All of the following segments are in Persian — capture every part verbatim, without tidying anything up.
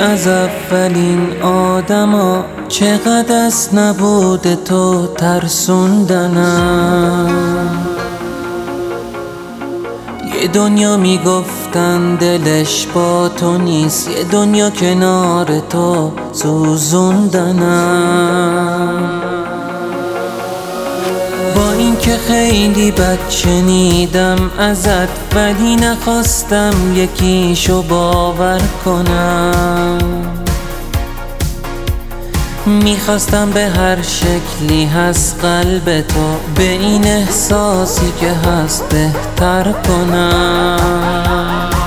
از اولین آدما، چقدر از نبود تو ترسوندنم. یه دنیا میگفتن دلش با تو نیست، یه دنیا کنار تو سوزوندنم. با اینکه خیلی بد شنیدم ازت، ولی نخواستم یکیشو باور کنم. میخواستم به هر شکلی هست قلب تو، به این احساسی که هست بهتر کنم.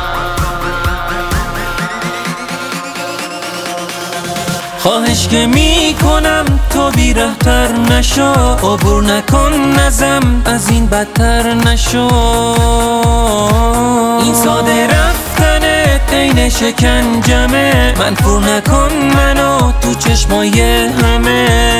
خواهش که میکنم تو بی‌رحم‌تر نشو، عبور نکن ازم از این بدتر نشو. این ساده رفتنت عین شکنجمه، منفور نکن منو تو چشمای همه.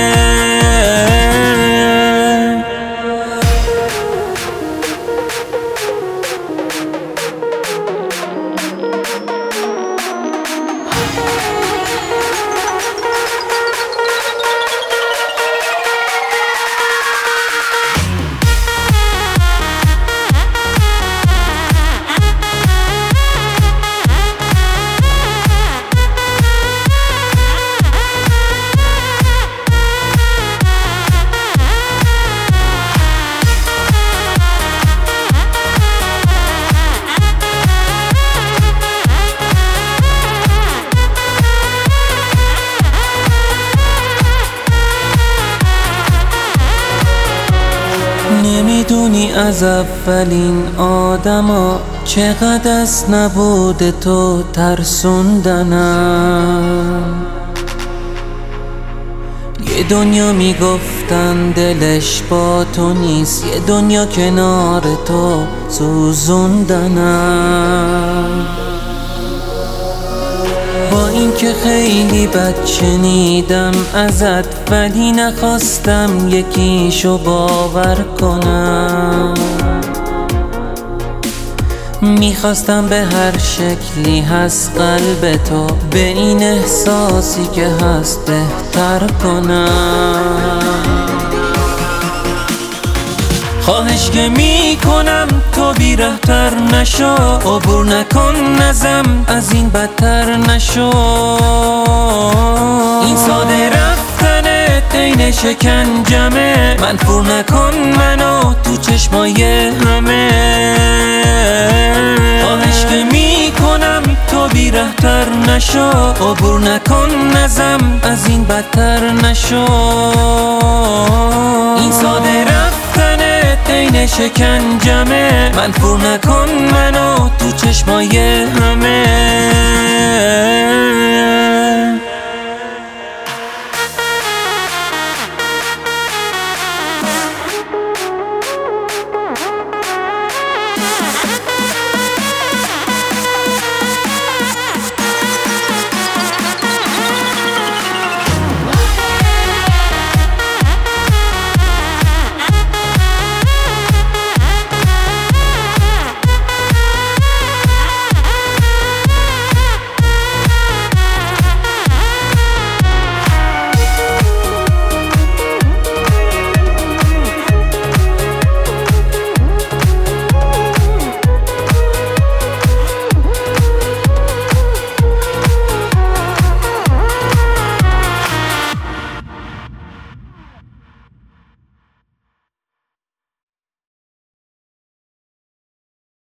نمیدونی از اولین آدما، چقدر از نبود تو ترسوندنم. یه دنیا میگفتن دلش با تو نیست، یه دنیا کنار تو سوزوندنم. با اینکه خیلی بد شنیدم ازت، ولی نخواستم یکیشو باور کنم. میخواستم به هر شکلی هست قلب تو، به این احساسی که هست بهتر کنم. خواهش که میکنم تو بی‌رحم‌تر نشو، عبور نکن ازم از این بدتر نشو. این ساده رفتنت عین شکنجمه، منفور نکن منو تو چشمای همه. خواهش که میکنم تو بی‌رحم‌تر نشو، عبور نکن ازم از این بدتر نشو. این ساده رفتنت عین شکنجمه، منفور نکن منو تو چشمای همه.